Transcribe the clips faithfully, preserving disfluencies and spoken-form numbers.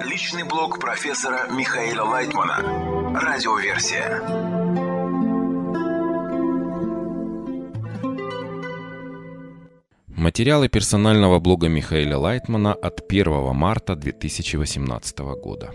Личный блог профессора Михаила Лайтмана. Радиоверсия. Материалы персонального блога Михаила Лайтмана от первого марта две тысячи восемнадцатого года.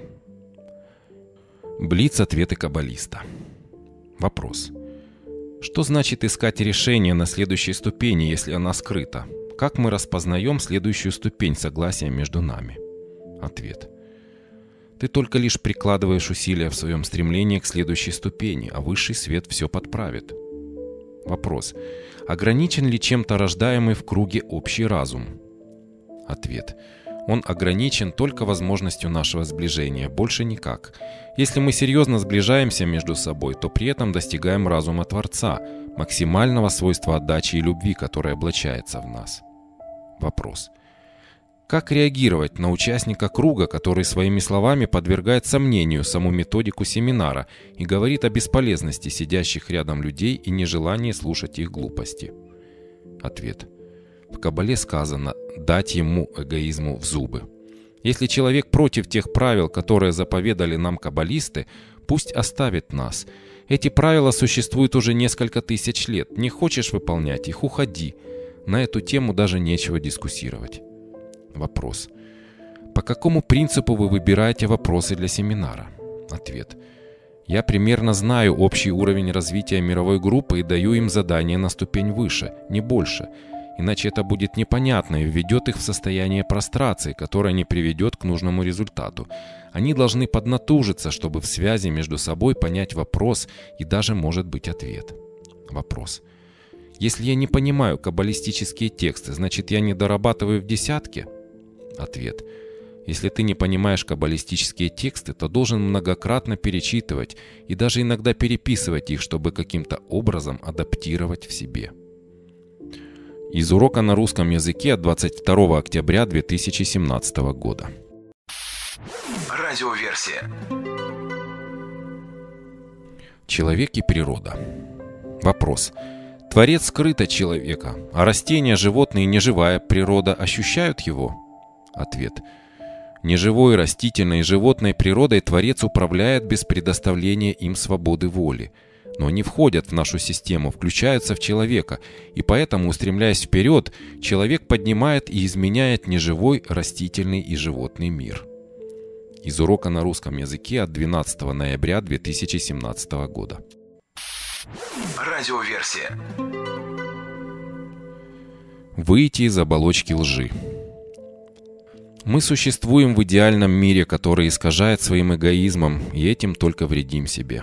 Блиц-ответы каббалиста. Вопрос. Что значит искать решение на следующей ступени, если она скрыта? Как мы распознаем следующую ступень согласия между нами? Ответ. Ты только лишь прикладываешь усилия в своем стремлении к следующей ступени, а высший свет все подправит. Вопрос. Ограничен ли чем-то рождаемый в круге общий разум? Ответ. Он ограничен только возможностью нашего сближения, больше никак. Если мы серьезно сближаемся между собой, то при этом достигаем разума Творца, максимального свойства отдачи и любви, которое облачается в нас. Вопрос. Как реагировать на участника круга, который своими словами подвергает сомнению саму методику семинара и говорит о бесполезности сидящих рядом людей и нежелании слушать их глупости? Ответ. В Каббале сказано «дать ему, эгоизму, в зубы». Если человек против тех правил, которые заповедали нам каббалисты, пусть оставит нас. Эти правила существуют уже несколько тысяч лет. Не хочешь выполнять их – уходи. На эту тему даже нечего дискуссировать. Вопрос. По какому принципу вы выбираете вопросы для семинара? Ответ. Я примерно знаю общий уровень развития мировой группы и даю им задание на ступень выше, не больше. Иначе это будет непонятно и введет их в состояние прострации, которое не приведет к нужному результату. Они должны поднатужиться, чтобы в связи между собой понять вопрос и даже, может быть, ответ. Вопрос. Если я не понимаю каббалистические тексты, значит, я не дорабатываю в десятке? Ответ. Если ты не понимаешь каббалистические тексты, то должен многократно перечитывать и даже иногда переписывать их, чтобы каким-то образом адаптировать в себе. Из урока на русском языке от двадцать второго октября две тысячи семнадцатого года. Радиоверсия. Человек и природа. Вопрос. Творец скрыт от человека, а растения, животные и неживая природа ощущают его? Ответ. Неживой, растительной и животной природой Творец управляет без предоставления им свободы воли. Но они входят в нашу систему, включаются в человека, и поэтому, устремляясь вперед, человек поднимает и изменяет неживой, растительный и животный мир. Из урока на русском языке от двенадцатого ноября две тысячи семнадцатого года. Радиоверсия. Выйти из оболочки лжи. Мы существуем в идеальном мире, который искажает своим эгоизмом, и этим только вредим себе.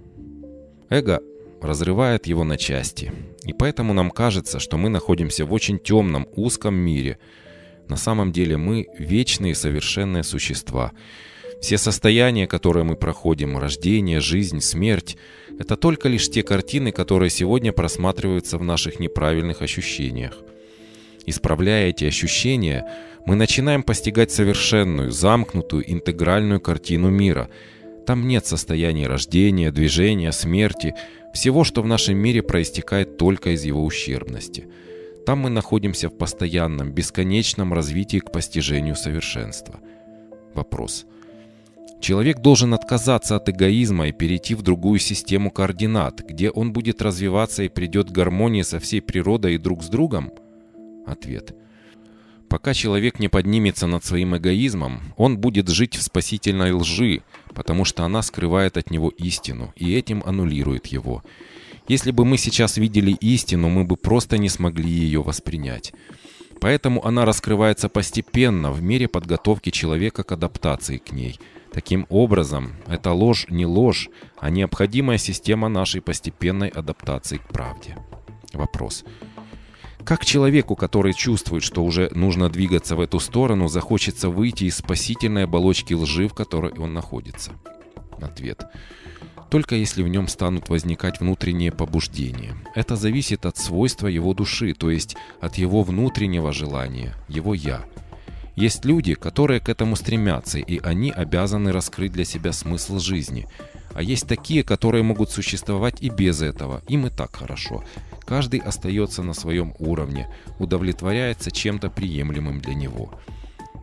Эго разрывает его на части, и поэтому нам кажется, что мы находимся в очень темном, узком мире. На самом деле мы вечные совершенные существа. Все состояния, которые мы проходим, рождение, жизнь, смерть, это только лишь те картины, которые сегодня просматриваются в наших неправильных ощущениях. Исправляя эти ощущения, мы начинаем постигать совершенную, замкнутую, интегральную картину мира. Там нет состояний рождения, движения, смерти, всего, что в нашем мире проистекает только из его ущербности. Там мы находимся в постоянном, бесконечном развитии к постижению совершенства. Вопрос. Человек должен отказаться от эгоизма и перейти в другую систему координат, где он будет развиваться и придет к гармонии со всей природой и друг с другом? Ответ. Пока человек не поднимется над своим эгоизмом, он будет жить в спасительной лжи, потому что она скрывает от него истину и этим аннулирует его. Если бы мы сейчас видели истину, мы бы просто не смогли ее воспринять. Поэтому она раскрывается постепенно в мере подготовки человека к адаптации к ней. Таким образом, эта ложь не ложь, а необходимая система нашей постепенной адаптации к правде. Вопрос. Как человеку, который чувствует, что уже нужно двигаться в эту сторону, захочется выйти из спасительной оболочки лжи, в которой он находится? Ответ. Только если в нем станут возникать внутренние побуждения. Это зависит от свойства его души, то есть от его внутреннего желания, его «я». Есть люди, которые к этому стремятся, и они обязаны раскрыть для себя смысл жизни. А есть такие, которые могут существовать и без этого. Им и так хорошо. Каждый остается на своем уровне, удовлетворяется чем-то приемлемым для него.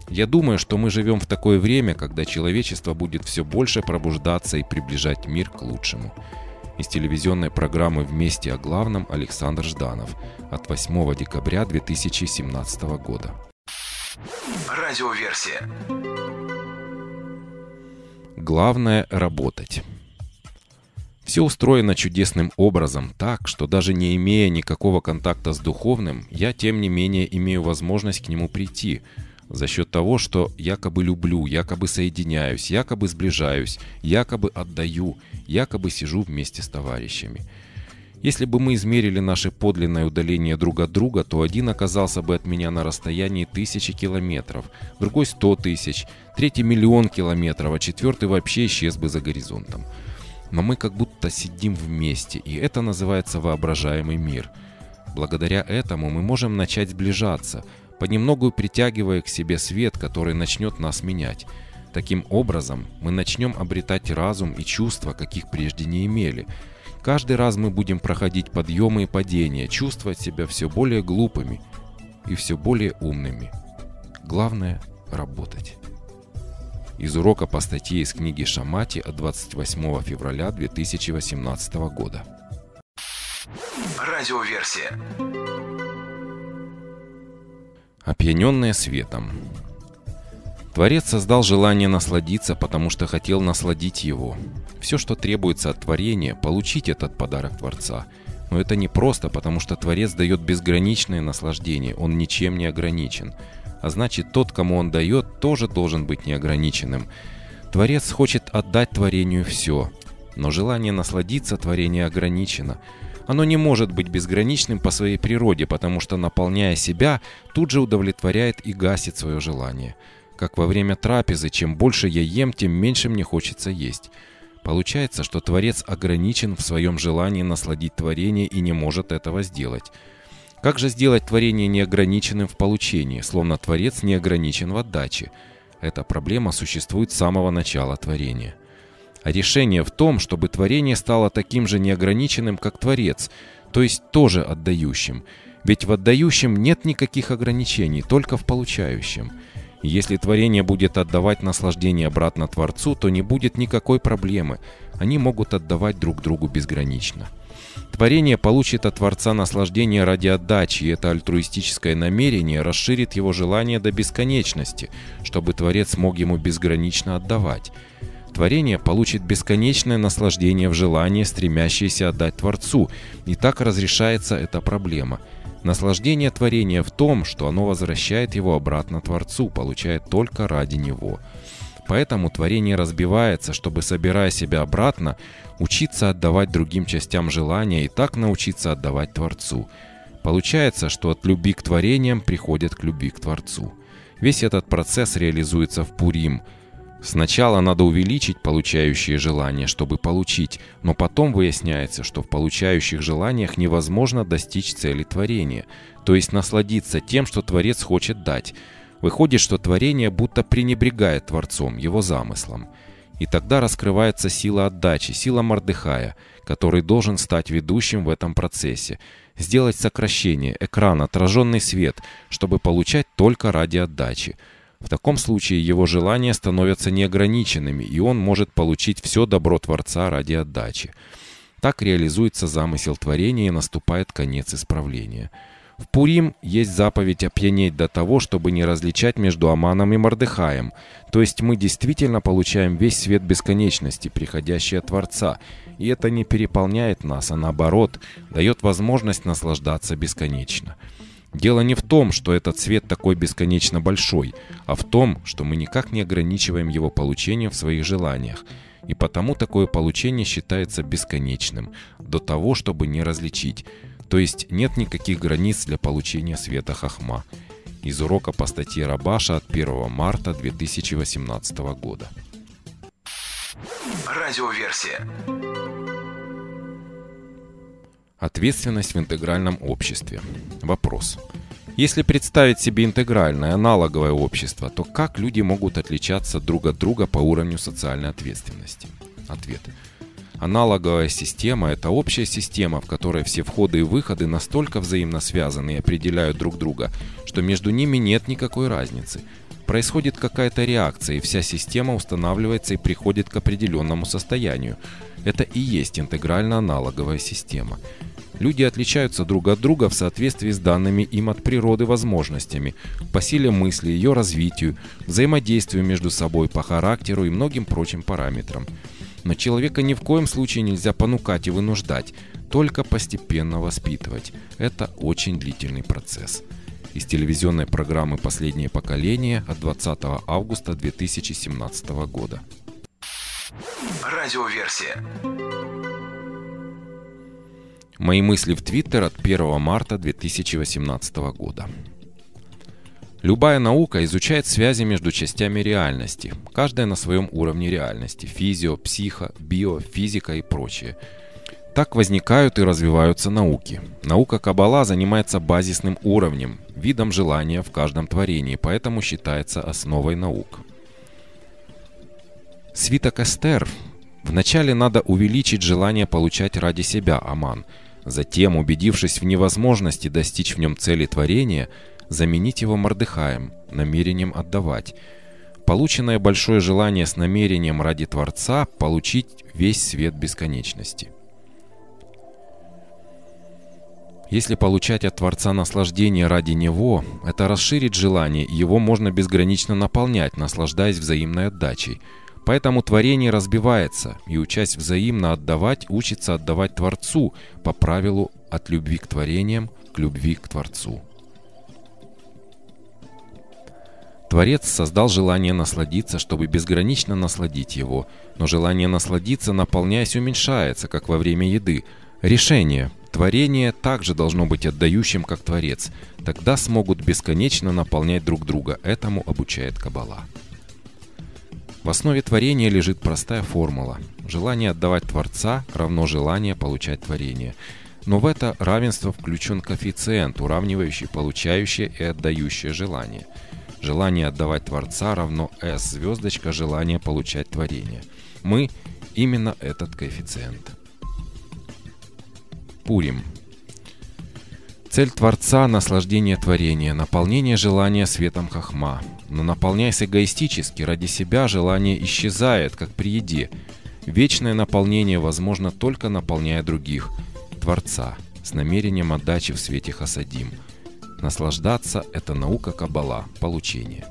Я думаю, что мы живем в такое время, когда человечество будет все больше пробуждаться и приближать мир к лучшему. Из телевизионной программы «Вместе о главном» Александр Жданов от восьмого декабря две тысячи семнадцатого года. Радиоверсия. Главное – работать. Все устроено чудесным образом так, что даже не имея никакого контакта с духовным, я тем не менее имею возможность к нему прийти, за счет того, что якобы люблю, якобы соединяюсь, якобы сближаюсь, якобы отдаю, якобы сижу вместе с товарищами. Если бы мы измерили наше подлинное удаление друг от друга, то один оказался бы от меня на расстоянии тысячи километров, другой сто тысяч, третий миллион километров, а четвертый вообще исчез бы за горизонтом. Но мы как будто сидим вместе, и это называется воображаемый мир. Благодаря этому мы можем начать сближаться, понемногу притягивая к себе свет, который начнет нас менять. Таким образом, мы начнем обретать разум и чувства, каких прежде не имели. Каждый раз мы будем проходить подъемы и падения, чувствовать себя все более глупыми и все более умными. Главное – работать. Из урока по статье из книги Шамати от двадцать восьмого февраля две тысячи восемнадцатого года. Радиоверсия. Опьяненные светом. Творец создал желание насладиться, потому что хотел насладить его. Все, что требуется от творения, получить этот подарок Творца. Но это не просто, потому что Творец дает безграничное наслаждение, он ничем не ограничен. А значит, тот, кому он дает, тоже должен быть неограниченным. Творец хочет отдать творению все, но желание насладиться творением ограничено. Оно не может быть безграничным по своей природе, потому что, наполняя себя, тут же удовлетворяет и гасит свое желание. Как во время трапезы, чем больше я ем, тем меньше мне хочется есть. Получается, что Творец ограничен в своем желании насладить творение и не может этого сделать. Как же сделать творение неограниченным в получении, словно Творец не ограничен в отдаче? Эта проблема существует с самого начала творения. А решение в том, чтобы творение стало таким же неограниченным, как Творец, то есть тоже отдающим. Ведь в отдающем нет никаких ограничений, только в получающем. Если творение будет отдавать наслаждение обратно Творцу, то не будет никакой проблемы. Они могут отдавать друг другу безгранично. Творение получит от Творца наслаждение ради отдачи, и это альтруистическое намерение расширит его желание до бесконечности, чтобы Творец мог ему безгранично отдавать. Творение получит бесконечное наслаждение в желании, стремящееся отдать Творцу, и так разрешается эта проблема. Наслаждение творения в том, что оно возвращает его обратно Творцу, получает только ради него. Поэтому творение разбивается, чтобы, собирая себя обратно, учиться отдавать другим частям желания и так научиться отдавать Творцу. Получается, что от любви к творениям приходят к любви к Творцу. Весь этот процесс реализуется в Пурим. Сначала надо увеличить получающие желания, чтобы получить, но потом выясняется, что в получающих желаниях невозможно достичь цели творения, то есть насладиться тем, что Творец хочет дать. Выходит, что творение будто пренебрегает Творцом, его замыслом. И тогда раскрывается сила отдачи, сила Мордехая, который должен стать ведущим в этом процессе, сделать сокращение, экран, отраженный свет, чтобы получать только ради отдачи. В таком случае его желания становятся неограниченными, и он может получить все добро Творца ради отдачи. Так реализуется замысел творения и наступает конец исправления. В Пурим есть заповедь опьянеть до того, чтобы не различать между Аманом и Мордехаем, то есть мы действительно получаем весь свет бесконечности, приходящий от Творца, и это не переполняет нас, а наоборот, дает возможность наслаждаться бесконечно. Дело не в том, что этот свет такой бесконечно большой, а в том, что мы никак не ограничиваем его получением в своих желаниях, и потому такое получение считается бесконечным, до того, чтобы не различить. То есть нет никаких границ для получения света Хахма. Из урока по статье Рабаша от первого марта две тысячи восемнадцатого года. Радиоверсия. Ответственность в интегральном обществе. Вопрос. Если представить себе интегральное, аналоговое общество, то как люди могут отличаться друг от друга по уровню социальной ответственности? Ответ. Аналоговая система – это общая система, в которой все входы и выходы настолько взаимно связаны и определяют друг друга, что между ними нет никакой разницы. Происходит какая-то реакция, и вся система устанавливается и приходит к определенному состоянию. Это и есть интегрально-аналоговая система. Люди отличаются друг от друга в соответствии с данными им от природы возможностями, по силе мысли, ее развитию, взаимодействию между собой, по характеру и многим прочим параметрам. Но человека ни в коем случае нельзя понукать и вынуждать, только постепенно воспитывать. Это очень длительный процесс. Из телевизионной программы «Последнее поколение» от двадцатого августа две тысячи семнадцатого года. Радиоверсия. Мои мысли в Твиттер от первого марта две тысячи восемнадцатого года. Любая наука изучает связи между частями реальности, каждая на своем уровне реальности: физио, психо, био, физика и прочее. Так возникают и развиваются науки. Наука Каббала занимается базисным уровнем, видом желания в каждом творении, поэтому считается основой наук. Свиток Эстер. Вначале надо увеличить желание получать ради себя Аман. Затем, убедившись в невозможности достичь в нем цели творения, заменить его Мордехаем, намерением отдавать. Полученное большое желание с намерением ради Творца получить весь свет бесконечности. Если получать от Творца наслаждение ради Него, это расширит желание, и его можно безгранично наполнять, наслаждаясь взаимной отдачей. Поэтому творение разбивается, и, учась взаимно отдавать, учится отдавать Творцу по правилу от любви к творениям к любви к Творцу. Творец создал желание насладиться, чтобы безгранично насладить его, но желание насладиться, наполняясь, уменьшается, как во время еды. Решение. Творение также должно быть отдающим, как Творец. Тогда смогут бесконечно наполнять друг друга. Этому обучает Каббала. В основе творения лежит простая формула. Желание отдавать Творца равно желание получать творение. Но в это равенство включен коэффициент, уравнивающий получающее и отдающее желание. Желание отдавать Творца равно S звездочка желание получать творение. Мы именно этот коэффициент. Пурим. Цель Творца – наслаждение творения, наполнение желания светом хохма. Но наполняясь эгоистически, ради себя желание исчезает, как при еде. Вечное наполнение возможно только наполняя других, Творца, с намерением отдачи в свете хасадим. Наслаждаться – это наука Каббала, получение.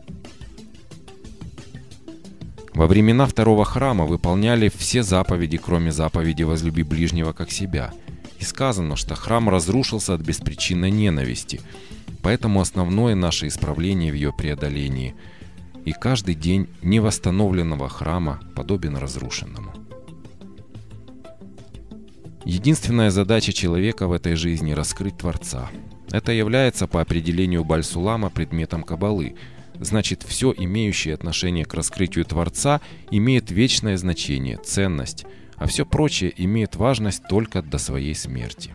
Во времена второго храма выполняли все заповеди, кроме заповеди «возлюби ближнего как себя». И сказано, что храм разрушился от беспричинной ненависти, поэтому основное наше исправление в ее преодолении. И каждый день невосстановленного храма подобен разрушенному. Единственная задача человека в этой жизни – раскрыть Творца. Это является по определению Баль-Сулама предметом Каббалы. Значит, все, имеющее отношение к раскрытию Творца, имеет вечное значение, ценность, а все прочее имеет важность только до своей смерти.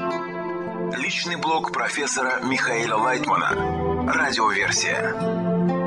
Личный блог профессора Михаила Лайтмана. Радиоверсия.